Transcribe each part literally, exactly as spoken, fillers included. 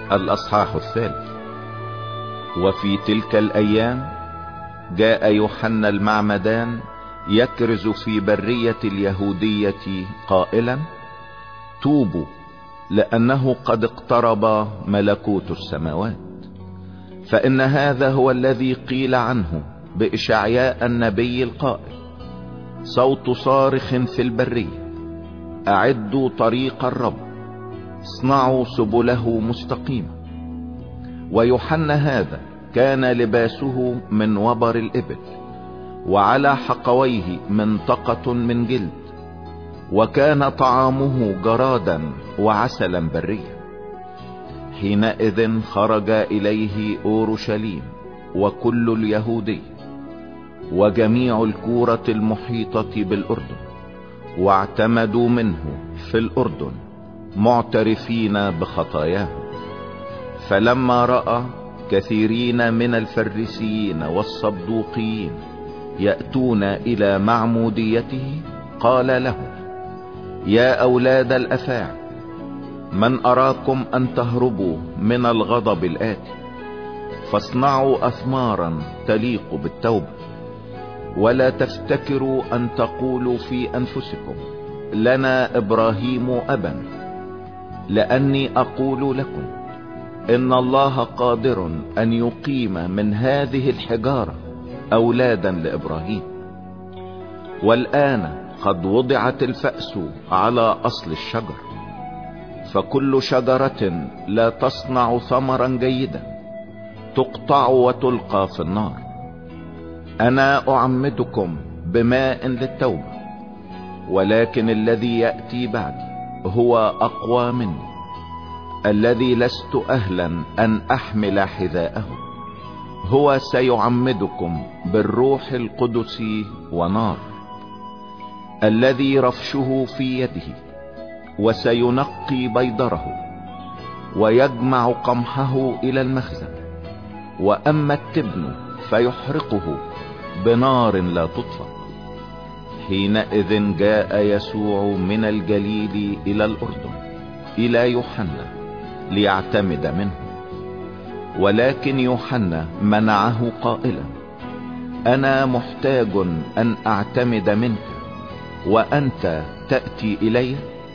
الأصحاح الثالث. وفي تلك الأيام جاء يوحنا المعمدان يكرز في برية اليهودية قائلا: توبوا، لأنه قد اقترب ملكوت السماوات. فإن هذا هو الذي قيل عنه بإشعياء النبي القائل: صوت صارخ في البرية، أعدوا طريق الرب، اصنعوا سبله مستقيمة. ويوحنا هذا كان لباسه من وبر الإبل، وعلى حقويه منطقة من جلد، وكان طعامه جرادا وعسلا بريا. حينئذ خرج إليه أورشليم وكل اليهودية وجميع الكورة المحيطة بالأردن، واعتمدوا منه في الأردن معترفين بخطاياهم. فلما رأى كثيرين من الفريسيين والصدوقيين يأتون إلى معموديته قال لهم: يا أولاد الأفاعي، من أراكم أن تهربوا من الغضب الآتي؟ فاصنعوا أثمارا تليق بالتوبة، ولا تفتكروا أن تقولوا في أنفسكم: لنا إبراهيم أبا. لأني أقول لكم إن الله قادر أن يقيم من هذه الحجارة أولادا لإبراهيم. والآن قد وضعت الفأس على أصل الشجر، فكل شجرة لا تصنع ثمرا جيدا تقطع وتلقى في النار. أنا أعمدكم بماء للتوبة، ولكن الذي يأتي بعدي هو أقوى مني، الذي لست أهلا أن أحمل حذاءه. هو سيعمدكم بالروح القدس ونار، الذي رفشه في يده، وسينقي بيضره ويجمع قمحه إلى المخزن، وأما التبن فيحرقه بنار لا تطفأ. حينئذ جاء يسوع من الجليل إلى الأردن إلى يوحنا ليعتمد منه. ولكن يوحنا منعه قائلا: أنا محتاج أن أعتمد منك، وأنت تأتي إلي؟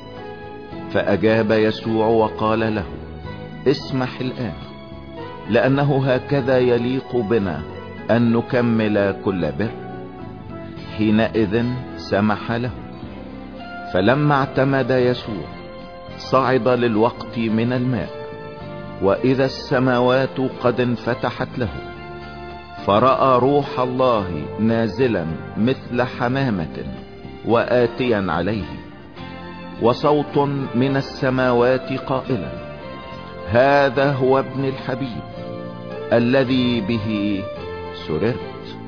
فأجاب يسوع وقال له: اسمح الآن، لأنه هكذا يليق بنا أن نكمل كل بر. حينئذ سمح له. فلما اعتمد يسوع صعد للوقت من الماء، وإذا السماوات قد انفتحت له، فرأى روح الله نازلا مثل حمامة وآتيا عليه، وصوت من السماوات قائلا: هذا هو ابن الحبيب الذي به سررت.